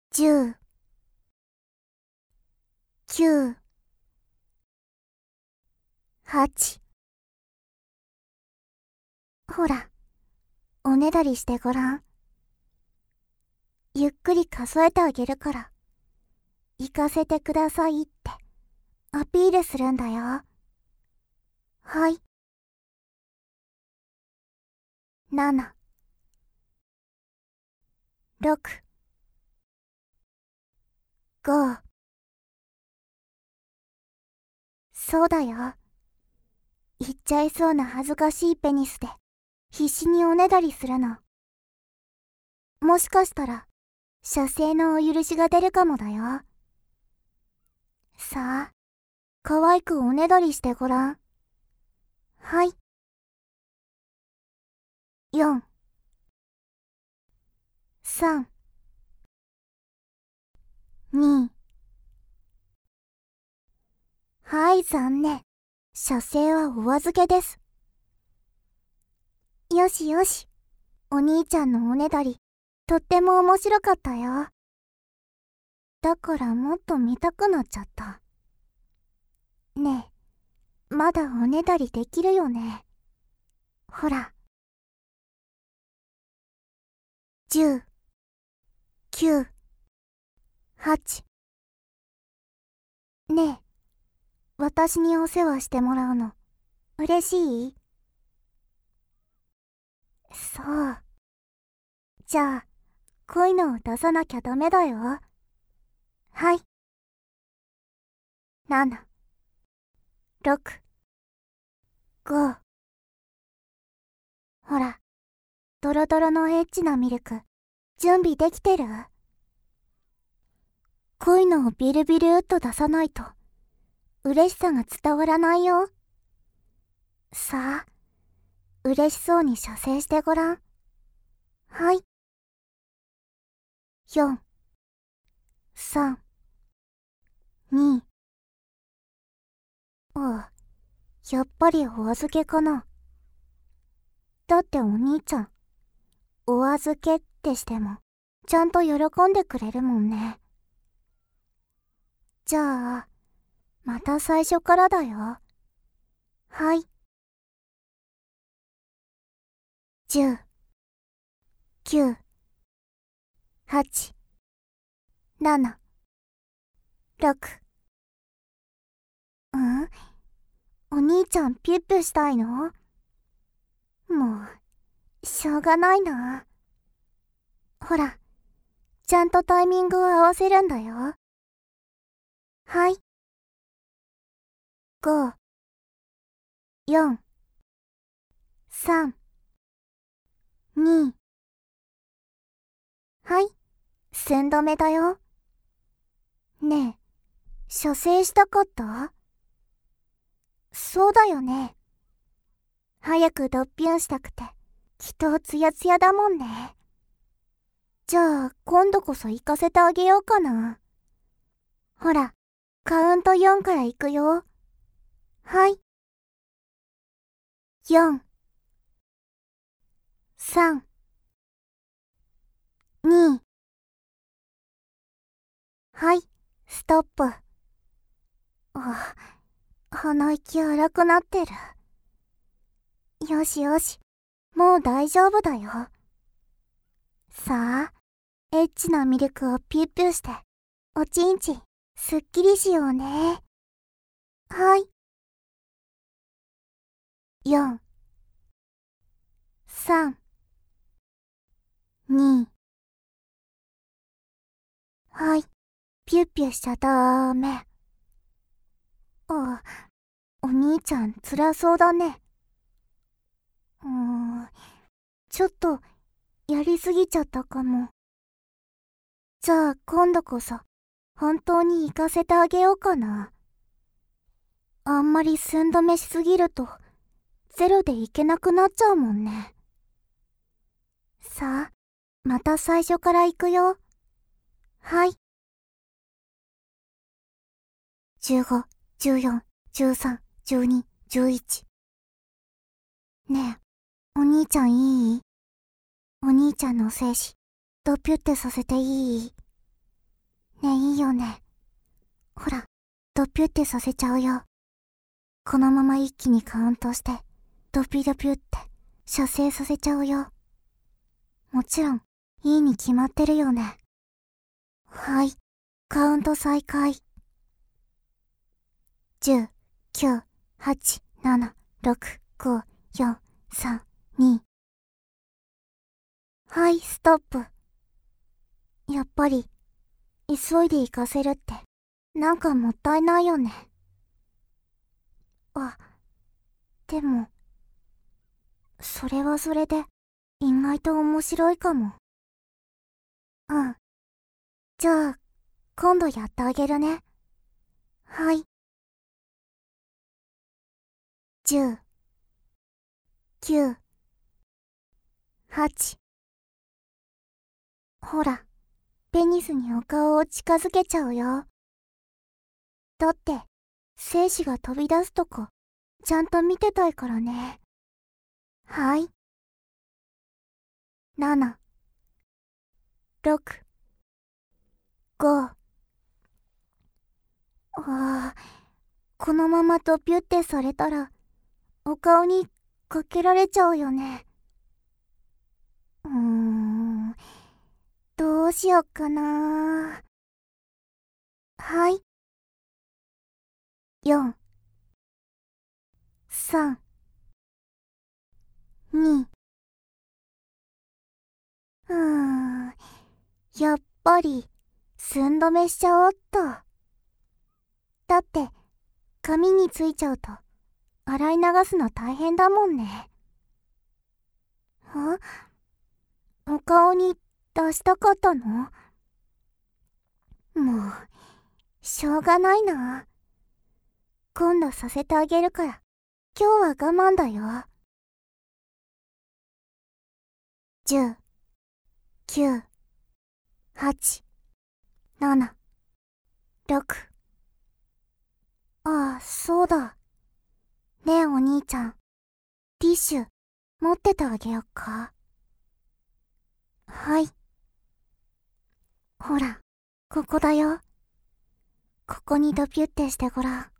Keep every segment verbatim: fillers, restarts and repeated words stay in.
じゅう、きゅう、はち。ほら、おねだりしてごらん。ゆっくり数えてあげるから、行かせてくださいってアピールするんだよ。はい。なな、ろく、ご。そうだよ。言っちゃいそうな恥ずかしいペニスで必死におねだりするの。もしかしたら射精のお許しが出るかもだよ。さあ、可愛くおねだりしてごらん。はい。よん、さん、に。はい、残念。射精はお預けです。よしよし。お兄ちゃんのおねだり、とっても面白かったよ。だからもっと見たくなっちゃった。ねえ、まだおねだりできるよね。ほら。じゅう、きゅう、はち。ねえ、私にお世話してもらうの、嬉しい？そう。じゃあ、こういうのを出さなきゃダメだよ。はい。なな、ろく、ご。ほら、ドロドロのエッチなミルク、準備できてる？こういうのをビルビルっと出さないと、嬉しさが伝わらないよ。さあ、嬉しそうに射精してごらん。はい。よん、さん、に。ああ、やっぱりお預けかな。だってお兄ちゃん、お預けってしても、ちゃんと喜んでくれるもんね。じゃあ、また最初からだよ。はい。じゅう、きゅう、はち、なな、ろく。ん？お兄ちゃんピュッピュしたいの？もう、しょうがないな。ほら、ちゃんとタイミングを合わせるんだよ。はい。ご、よん、さん、に。はい。寸止めだよ。ねえ、射精したかった？そうだよね。早くドッピュンしたくて、きっとツヤツヤだもんね。じゃあ、今度こそ行かせてあげようかな。ほら、カウントよんから行くよ。はい。よん、さん、に。はい、ストップ。あ、鼻息荒くなってる。よしよし、もう大丈夫だよ。さあ、エッチなミルクをピュッピュして、おちんちん、すっきりしようね。はい。よん、さん、に。はい、ピュッピュしちゃダメ。あ、お兄ちゃん辛そうだね。うーん、ちょっと、やりすぎちゃったかも。じゃあ今度こそ、本当に行かせてあげようかな。あんまり寸止めしすぎると、ゼロでいけなくなっちゃうもんね。さあ、また最初から行くよ。はい。じゅうご、じゅうよん、じゅうさん、じゅうに、じゅういち。ねえ、お兄ちゃんいい？お兄ちゃんの精子、ドピュってさせていい？ ねえ、いいよね。ほら、ドピュってさせちゃうよ。このまま一気にカウントして、ドピュドピュって射精させちゃうよ。もちろん、いいに決まってるよね。はい、カウント再開。じゅう、きゅう、はち、なな、ろく、ご、よん、さん、に。はい、ストップ。やっぱり、急いで行かせるって、なんかもったいないよね。あ、でも、それはそれで、意外と面白いかも。うん。じゃあ、今度やってあげるね。はい。じゅう、きゅう、はち。ほら、ペニスにお顔を近づけちゃうよ。だって、精子が飛び出すとこ、ちゃんと見てたいからね。はい。なな、ろく、ご。ああ、このままドピュってされたら、お顔にかけられちゃうよね。うーん、どうしよっかな。はい。よん、さん、に。うーん、やっぱり、寸止めしちゃおっと。だって、髪についちゃうと、洗い流すの大変だもんね。あ、お顔に出したかったの？もう、しょうがないな。今度させてあげるから、今日は我慢だよ。じゅう、きゅう、はち、なな、ろく。ああ、そうだ。ねえお兄ちゃん、ティッシュ、持っててあげよっか。はい。ほら、ここだよ。ここにドピュってしてごらん。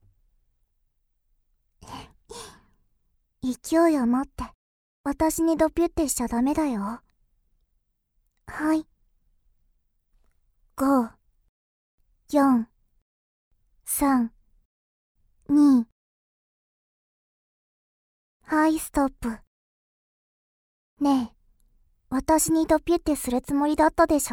勢いを持って、私にドピュってしちゃダメだよ。はい。ご、よん、さん、に。はい、ストップ。ねえ、私にドピュってするつもりだったでしょ。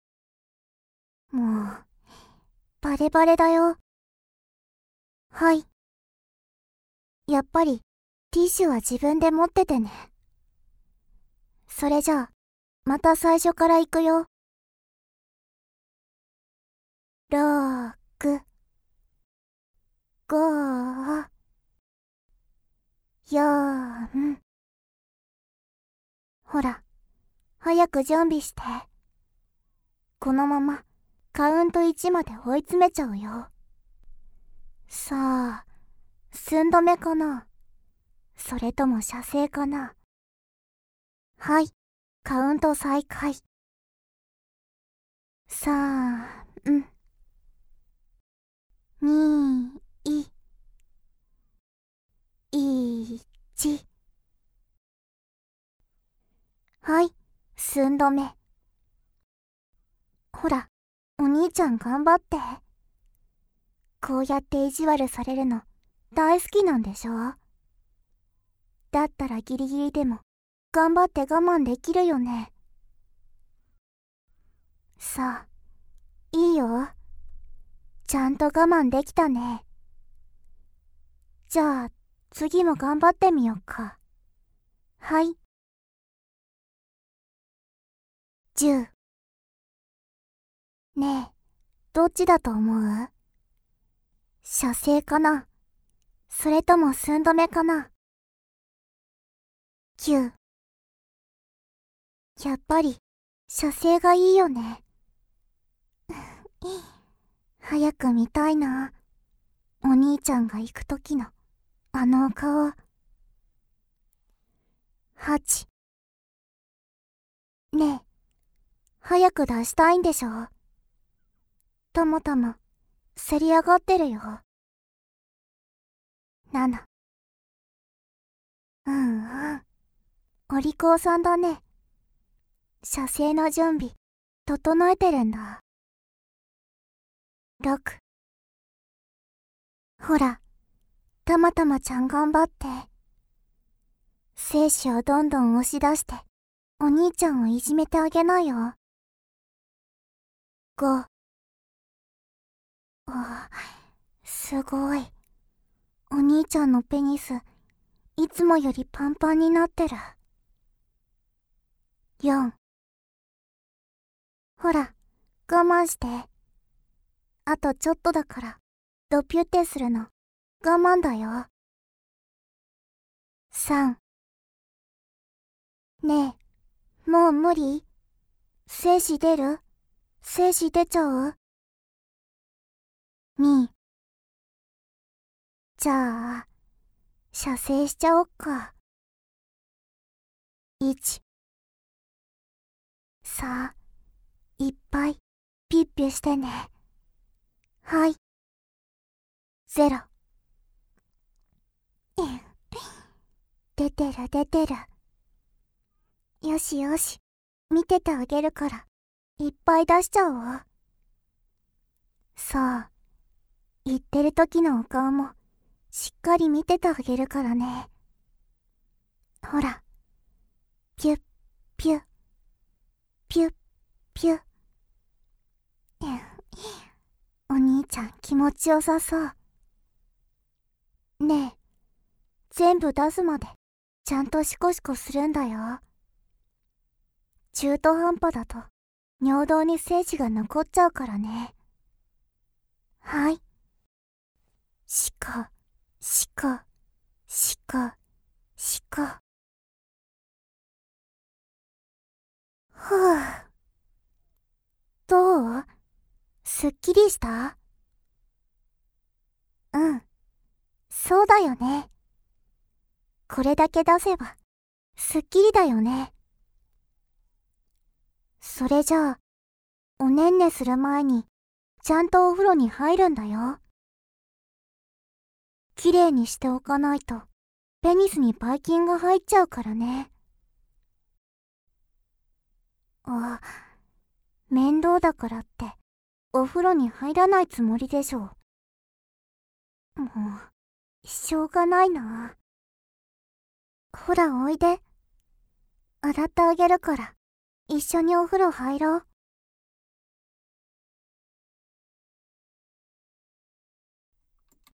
もう、バレバレだよ。はい。やっぱり、ティッシュは自分で持っててね。それじゃあ、また最初から行くよ。ろく、ご、よん。ほら、早く準備して。このまま、カウントいちまで追い詰めちゃうよ。さあ、寸止めかな？それとも射精かな？はい、カウント再開。さん、に、い、ち。はい、寸止め。ほら、お兄ちゃん頑張って。こうやって意地悪されるの大好きなんでしょ？だったらギリギリでも頑張って我慢できるよね。さあ、いいよ。ちゃんと我慢できたね。じゃあ、次も頑張ってみよっか。はい。じゅう。ねえ、どっちだと思う？射精かな？それとも寸止めかな？きゅう。やっぱり、射精がいいよね。早く見たいな。お兄ちゃんが行くときの、あのお顔。はち。ねえ、早く出したいんでしょ？ たまたませり上がってるよ。なな。うんうん。お利口さんだね。射精の準備整えてるんだ。ろく。ほら、たまたまちゃん頑張って。精子をどんどん押し出してお兄ちゃんをいじめてあげなよ。ご。ああ、すごい。お兄ちゃんのペニスいつもよりパンパンになってる。よん。ほら、我慢して。あとちょっとだからドピュってするの我慢だよ。さん。ねえ、もう無理？精子出る？精子出ちゃう？に。じゃあ射精しちゃおっか。いち。さあ、いっぱいピッピュしてね。はい。ゼロ。出てる出てる。よしよし、見ててあげるからいっぱい出しちゃおう。さあ、言ってる時のお顔もしっかり見ててあげるからね。ほら、ピュッピュッピュッピュッ。お兄ちゃん気持ちよさそう。ねえ、全部出すまでちゃんとシコシコするんだよ。中途半端だと尿道に精子が残っちゃうからね。はい。シコシコシコシコ。ふう。どう？すっきりした？うん、そうだよね。これだけ出せばすっきりだよね。それじゃあおねんねする前にちゃんとお風呂に入るんだよ。きれいにしておかないとペニスにばい菌が入っちゃうからね。あ、面倒だからってお風呂に入らないつもりでしょ。もうしょうがないな。ほらおいで、洗ってあげるから一緒にお風呂入ろう。